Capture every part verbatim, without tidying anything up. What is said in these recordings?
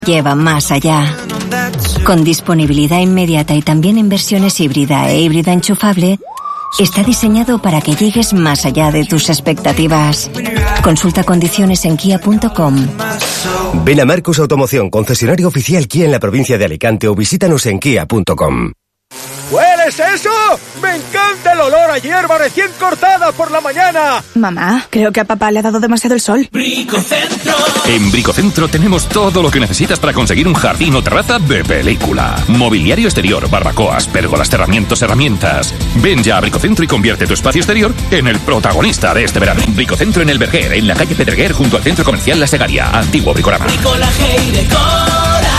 Lleva más allá. Con disponibilidad inmediata y también en versiones híbrida e híbrida enchufable, está diseñado para que llegues más allá de tus expectativas. Consulta condiciones en kia punto com. Ven a Marcos Automoción, concesionario oficial Kia en la provincia de Alicante, o visítanos en kia punto com. ¿Hueles eso? ¡Me encanta el olor a hierba recién cortada por la mañana! Mamá, creo que a papá le ha dado demasiado el sol. Bricocentro. En Bricocentro tenemos todo lo que necesitas para conseguir un jardín o terraza de película. Mobiliario exterior, barbacoas, pérgolas, cerramientos, herramientas. Ven ya a Bricocentro y convierte tu espacio exterior en el protagonista de este verano. Bricocentro en El Verger, en la calle Pedreguer, junto al Centro Comercial La Segaria. Antiguo Bricolama. Bricolaje y decoración.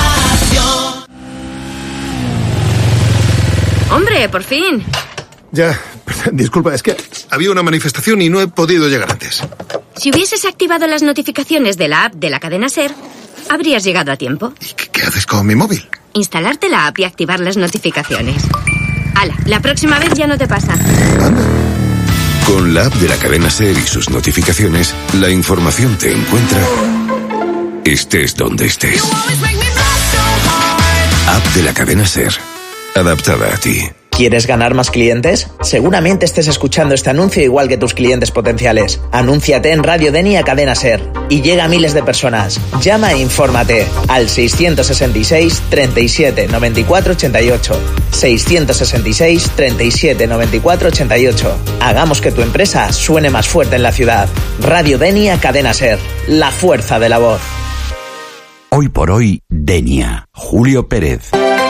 ¡Hombre, por fin! Ya, disculpa, es que había una manifestación y no he podido llegar antes. Si hubieses activado las notificaciones de la app de la cadena SER, habrías llegado a tiempo. ¿Y qué, qué haces con mi móvil? Instalarte la app y activar las notificaciones. ¡Hala! La próxima vez ya no te pasa. Anda. Con la app de la cadena SER y sus notificaciones, la información te encuentra estés donde estés. App de la cadena SER. Adaptada a ti. ¿Quieres ganar más clientes? Seguramente estés escuchando este anuncio igual que tus clientes potenciales. Anúnciate en Radio Denia Cadena SER y llega a miles de personas. Llama e infórmate al seiscientos sesenta y seis, treinta y siete, noventa y cuatro, ochenta y ocho. seiscientos sesenta y seis, treinta y siete, noventa y cuatro, ochenta y ocho. Hagamos que tu empresa suene más fuerte en la ciudad. Radio Denia Cadena SER. La fuerza de la voz. Hoy por hoy, Denia. Julio Pérez.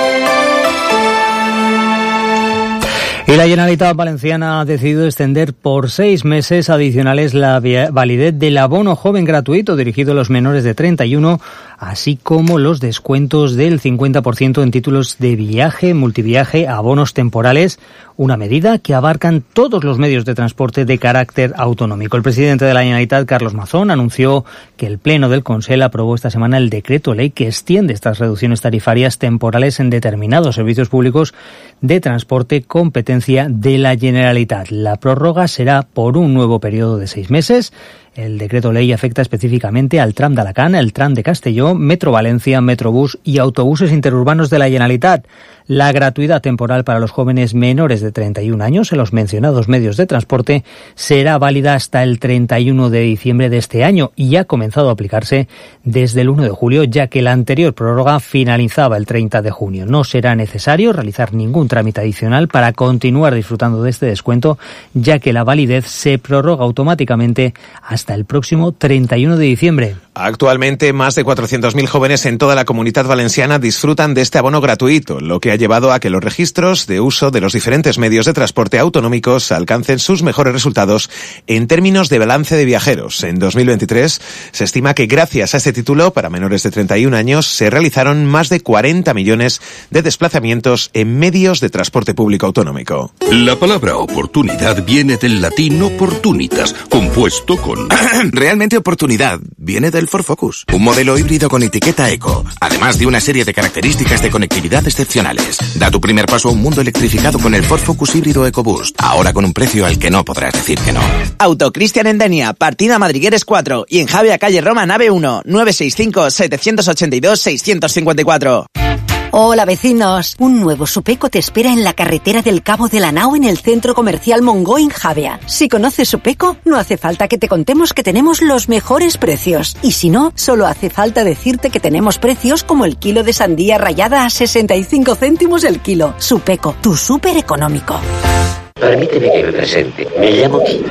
Y la Generalitat Valenciana ha decidido extender por seis meses adicionales la validez del abono joven gratuito dirigido a los menores de treinta y uno, así como los descuentos del cincuenta por ciento en títulos de viaje, multiviaje, abonos temporales, una medida que abarcan todos los medios de transporte de carácter autonómico. El presidente de la Generalitat, Carlos Mazón, anunció que el Pleno del Consell aprobó esta semana el decreto ley que extiende estas reducciones tarifarias temporales en determinados servicios públicos de transporte competencia de la Generalitat. La prórroga será por un nuevo periodo de seis meses. El decreto ley afecta específicamente al tram de Alacant, el tram de Castelló, Metro Valencia, Metrobús y autobuses interurbanos de la Generalitat. La gratuidad temporal para los jóvenes menores de treinta y un años en los mencionados medios de transporte será válida hasta el treinta y uno de diciembre de este año y ha comenzado a aplicarse desde el uno de julio, ya que la anterior prórroga finalizaba el treinta de junio. No será necesario realizar ningún trámite adicional para continuar disfrutando de este descuento, ya que la validez se prorroga automáticamente hasta el próximo treinta y uno de diciembre. Actualmente, más de cuatrocientos mil jóvenes en toda la Comunidad Valenciana disfrutan de este abono gratuito, lo que ha llevado a que los registros de uso de los diferentes medios de transporte autonómicos alcancen sus mejores resultados en términos de balance de viajeros. En dos mil veintitrés se estima que gracias a este título para menores de treinta y un años se realizaron más de cuarenta millones de desplazamientos en medios de transporte público autonómico. La palabra oportunidad viene del latín opportunitas, compuesto con... Realmente oportunidad viene del Ford Focus, un modelo híbrido con etiqueta eco, además de una serie de características de conectividad excepcionales. Da tu primer paso a un mundo electrificado con el Ford Focus híbrido EcoBoost, ahora con un precio al que no podrás decir que no. Auto Cristian en Denia, partida Madrigueres cuatro y en Javea calle Roma nave uno, nueve seis cinco, siete ocho dos, seis cinco cuatro. Hola vecinos, un nuevo Supeco te espera en la carretera del Cabo de la Nao en el Centro Comercial Mongo en Javea. Si conoces Supeco, no hace falta que te contemos que tenemos los mejores precios. Y si no, solo hace falta decirte que tenemos precios como el kilo de sandía rallada a sesenta y cinco céntimos el kilo. Supeco, tu súper económico. Permíteme que me presente. Me llamo Kim.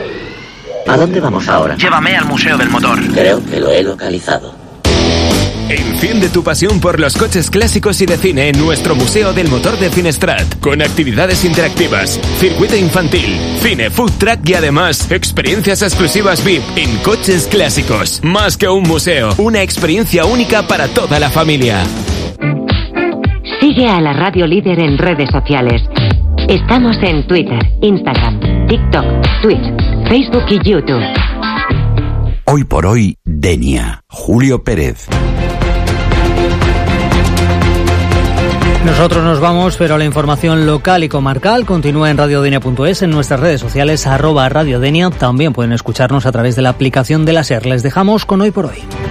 ¿A dónde vamos ahora? Llévame al Museo del Motor. Creo que lo he localizado. Enciende tu pasión por los coches clásicos y de cine en nuestro Museo del Motor de Finestrat, con actividades interactivas, circuito infantil, cine, food truck y además experiencias exclusivas V I P en coches clásicos. Más que un museo, una experiencia única para toda la familia. Sigue a la Radio Líder en redes sociales. Estamos en Twitter, Instagram, TikTok, Twitch, Facebook y YouTube. Hoy por hoy, Denia. Julio Pérez. Nosotros nos vamos, pero la información local y comarcal continúa en radiodenia punto es, en nuestras redes sociales, arroba radiodenia. También pueden escucharnos a través de la aplicación de la SER. Les dejamos con Hoy por Hoy.